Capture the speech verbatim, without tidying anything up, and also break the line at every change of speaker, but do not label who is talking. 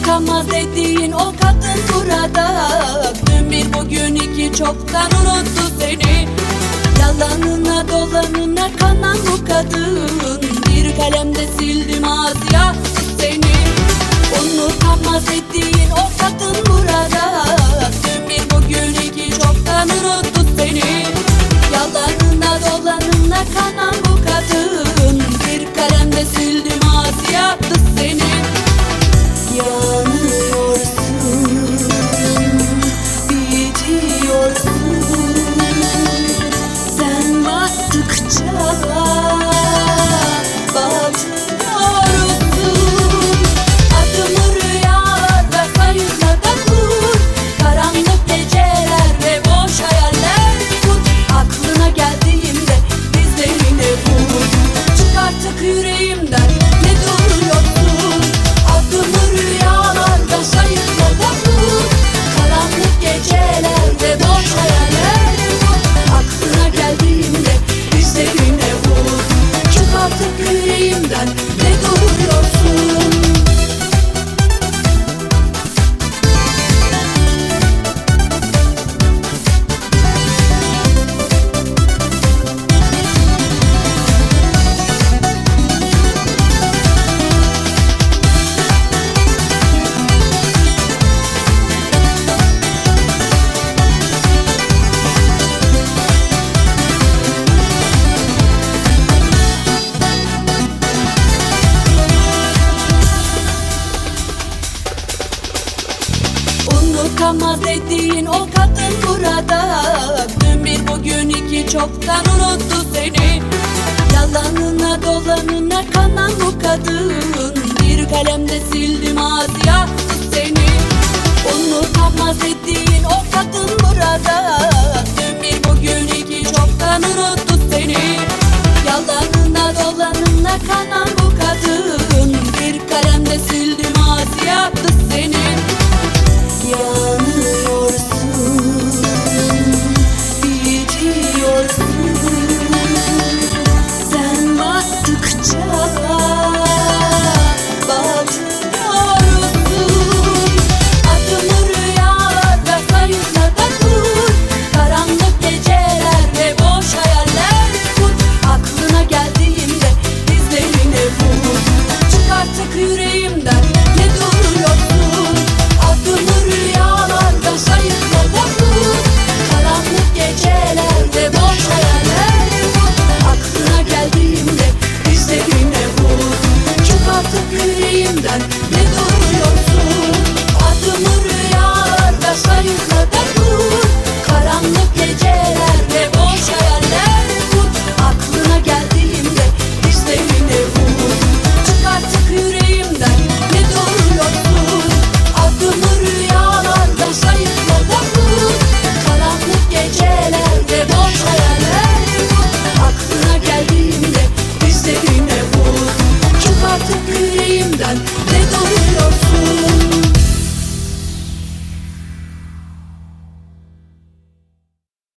Unutamaz dediğin o kadın burada. Dün bir bugün iki çoktan unuttu seni. Yalanına dolanına kanan bu kadın, bir kalemde sildim ağzıya seni. Unutamaz dediğin o kadın burada. Dün bir bugün iki çoktan unuttu seni. Yalanına dolanına kanan bu kadın, bir kalemde sildim ağzıya seni. Yanıyorsun, bitiyorsun, sen baktıkça batıyorsun. Adımı rüyalarda sayılarda kur, karanlık geceler ve boş hayaller kur. Aklına geldiğimde dizlerine vur, çık artık yüreğimden, ne duruyorsun? Adımı rüyalarda sayılarda kur, karanlık geceler ve boş hayaller kur. Aklına geldiğimde dizlerine vur, çık artık yüreğimden, ne duruyorsun? Unutamaz dediğin o kadın burada. Dün bir bugün iki çoktan unuttu seni. Yalanına dolanına kanan bu kadın, bir kalemde sildim ağzıya